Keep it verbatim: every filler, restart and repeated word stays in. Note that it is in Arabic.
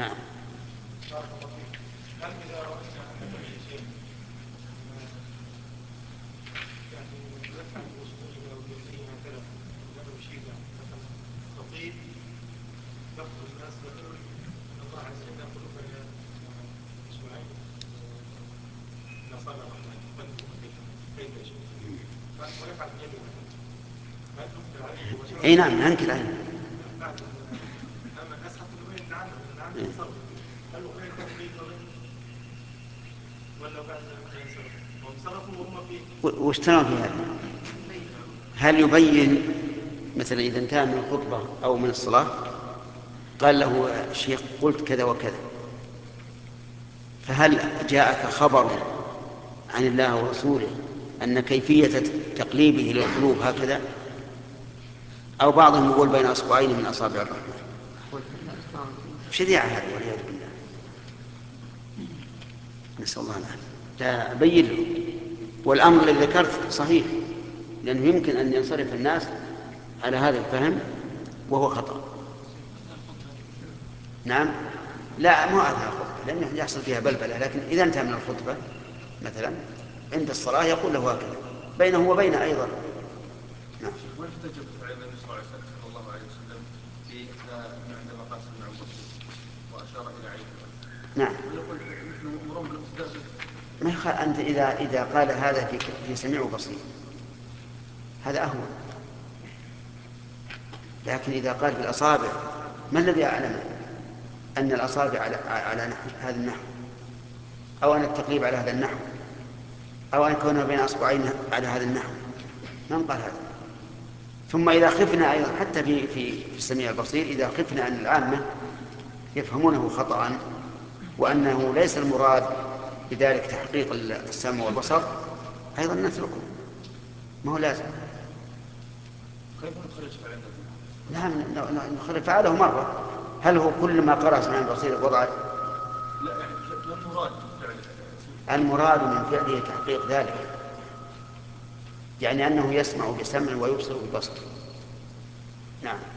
نعم. بارك الله فيك. هل إذا رأينا أن أي شيء يعني نفعل بأصبعنا أو بيدينا هكذا لا نشيبه مثلا خطيب يخطب الناس يقول إن الله عز وجل يقول بين أسبوعين من أصابع الرحمن يقلبه كيف يشاء ويفعل بيده هل ننكر عليه مباشرة؟ اي نعم ننكر عليه. أما الناس حتى يبين لعنه لعنه تصرف هل أغير بيده ولا بعد ما ينصرف هم صرفوا وهم فيه واشتروا في هذا. هل يبين مثلا إذا انتهى من الخطبة أو من الصلاة قال له الشيخ قلت كذا وكذا، فهل جاءك خبر عن الله ورسوله أن كيفية تقليبه للقلوب هكذا، أو بعضهم يقول بين أصبعين من أصابع الرحمن؟ شريعة هذا والعياذ بالله، نسأل الله العافية. لا بين له. والأمر الذي ذكرت صحيح، لأنه يمكن أن ينصرف الناس على هذا الفهم وهو خطأ. نعم. لا مو أثناء الخطبة لأنه يحصل فيها بلبلة، لكن إذا انتهى من الخطبة مثلا عند الصلاة يقول له هكذا بينه وبينه أيضا. نعم. وين احتج بفعل النبي صلى الله عليه وسلم في عندما قال سمع بصير وأشار إلى عينه؟ نعم. ويقول نحن أمرهم بالاقتداء. ما يخ... أنت إذا إذا قال هذا في في سميع وبصير هذا أهون، لكن إذا قال بالأصابع ما الذي أعلم أن الأصابع على على نحو هذا النحو، أو أن التقليب على هذا النحو، أو أن يكون بين أصبعين على هذا النحو؟ من قال هذا؟ ثم إذا خفنا أيضا حتى في في في السميع البصير، إذا خفنا أن العامة يفهمونه خطأ وأنه ليس المراد بذلك تحقيق السمع والبصر أيضا نتركه، ما هو لازم. كيف نخرج فعل النبي؟ نعم نخرج فعله مرة. هل هو كل ما قرأ سميع البصير وضع؟ لا يعني المراد فعل المراد من فعله تحقيق ذلك، يعني أنه يسمع بسمع ويبصر ببصر. نعم.